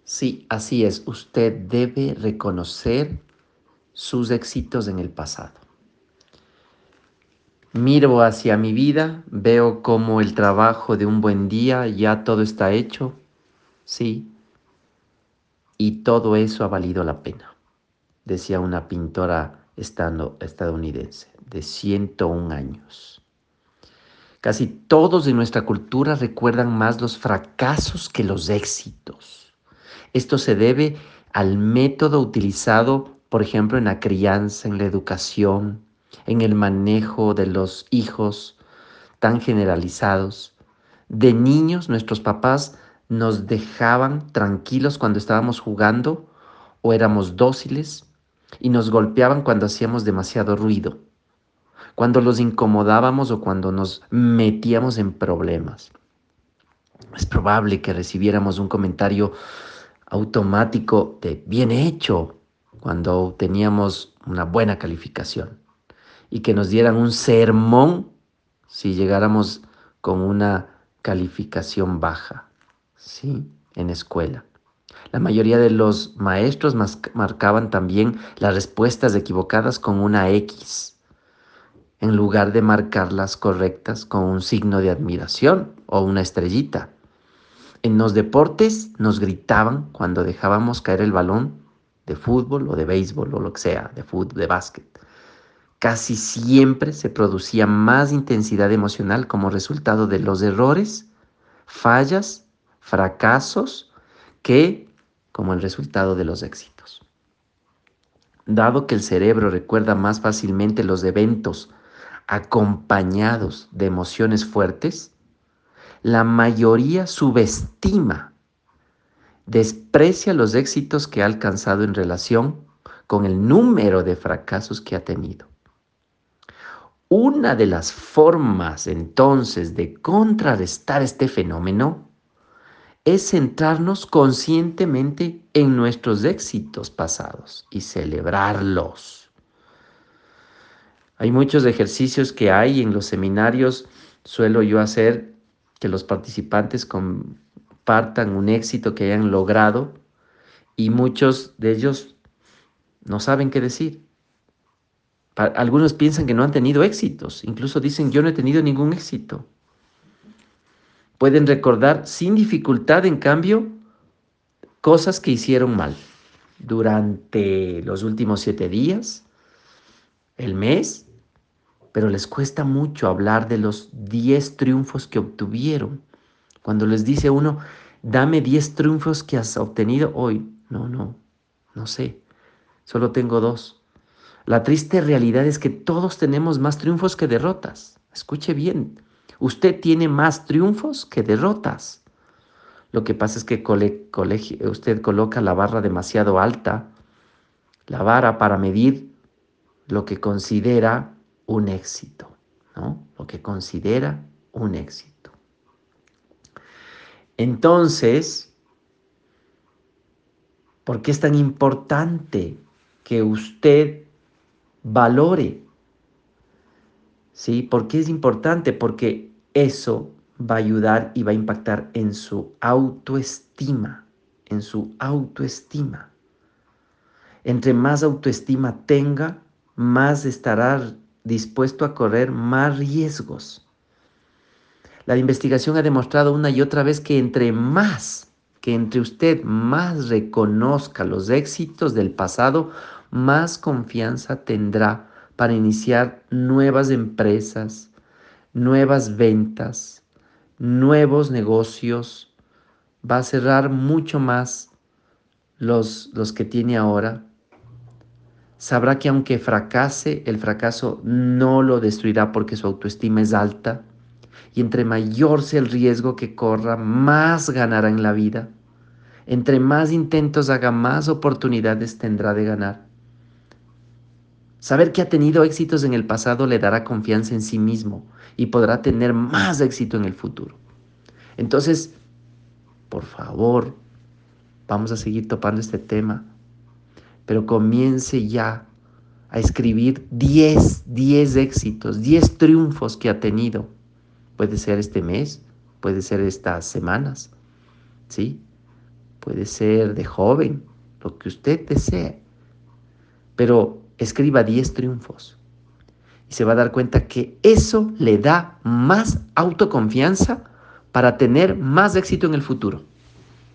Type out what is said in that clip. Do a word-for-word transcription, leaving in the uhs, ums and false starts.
Sí, así es. Usted debe reconocer sus éxitos en el pasado. Miro hacia mi vida, veo como el trabajo de un buen día, ya todo está hecho, sí, y todo eso ha valido la pena, decía una pintora estando- estadounidense de ciento un años. Casi todos en nuestra cultura recuerdan más los fracasos que los éxitos. Esto se debe al método utilizado, por ejemplo, en la crianza, en la educación, en el manejo de los hijos tan generalizados. De niños, nuestros papás nos dejaban tranquilos cuando estábamos jugando o éramos dóciles y nos golpeaban cuando hacíamos demasiado ruido, cuando los incomodábamos o cuando nos metíamos en problemas. Es probable que recibiéramos un comentario automático de bien hecho cuando teníamos una buena calificación y que nos dieran un sermón si llegáramos con una calificación baja, ¿sí? En escuela. La mayoría de los maestros mas- marcaban también las respuestas equivocadas con una X, en lugar de marcar las correctas con un signo de admiración o una estrellita. En los deportes nos gritaban cuando dejábamos caer el balón de fútbol o de béisbol o lo que sea, de fútbol, de básquet. Casi siempre se producía más intensidad emocional como resultado de los errores, fallas, fracasos, que como el resultado de los éxitos. Dado que el cerebro recuerda más fácilmente los eventos acompañados de emociones fuertes, la mayoría subestima, desprecia los éxitos que ha alcanzado en relación con el número de fracasos que ha tenido. Una de las formas entonces de contrarrestar este fenómeno es centrarnos conscientemente en nuestros éxitos pasados y celebrarlos. Hay muchos ejercicios que hay en los seminarios. Suelo yo hacer que los participantes compartan un éxito que hayan logrado y muchos de ellos no saben qué decir. Pa- Algunos piensan que no han tenido éxitos, incluso dicen yo no he tenido ningún éxito. Pueden recordar sin dificultad, en cambio, cosas que hicieron mal durante los últimos siete días, el mes, pero les cuesta mucho hablar de los diez triunfos que obtuvieron. Cuando les dice uno, dame diez triunfos que has obtenido hoy, no, no, no sé, solo tengo dos. La triste realidad es que todos tenemos más triunfos que derrotas. Escuche bien, usted tiene más triunfos que derrotas. Lo que pasa es que cole, colegi, usted coloca la barra demasiado alta, la vara para medir lo que considera un éxito, ¿no? Lo que considera un éxito. Entonces, ¿por qué es tan importante que usted valore? ¿Sí? ¿Por qué es importante? Porque eso va a ayudar y va a impactar en su autoestima, en su autoestima. Entre más autoestima tenga, más estará dispuesto a correr más riesgos. La investigación ha demostrado una y otra vez que entre más, que entre usted más reconozca los éxitos del pasado, más confianza tendrá para iniciar nuevas empresas, nuevas ventas, nuevos negocios. Va a cerrar mucho más los, los que tiene ahora. Sabrá que aunque fracase, el fracaso no lo destruirá porque su autoestima es alta. Y entre mayor sea el riesgo que corra, más ganará en la vida. Entre más intentos haga, más oportunidades tendrá de ganar. Saber que ha tenido éxitos en el pasado le dará confianza en sí mismo y podrá tener más éxito en el futuro. Entonces, por favor, vamos a seguir topando este tema, pero comience ya a escribir diez, diez éxitos, diez triunfos que ha tenido. Puede ser este mes, puede ser estas semanas, ¿sí? puede ser de joven, lo que usted desee. Pero escriba diez triunfos y se va a dar cuenta que eso le da más autoconfianza para tener más éxito en el futuro.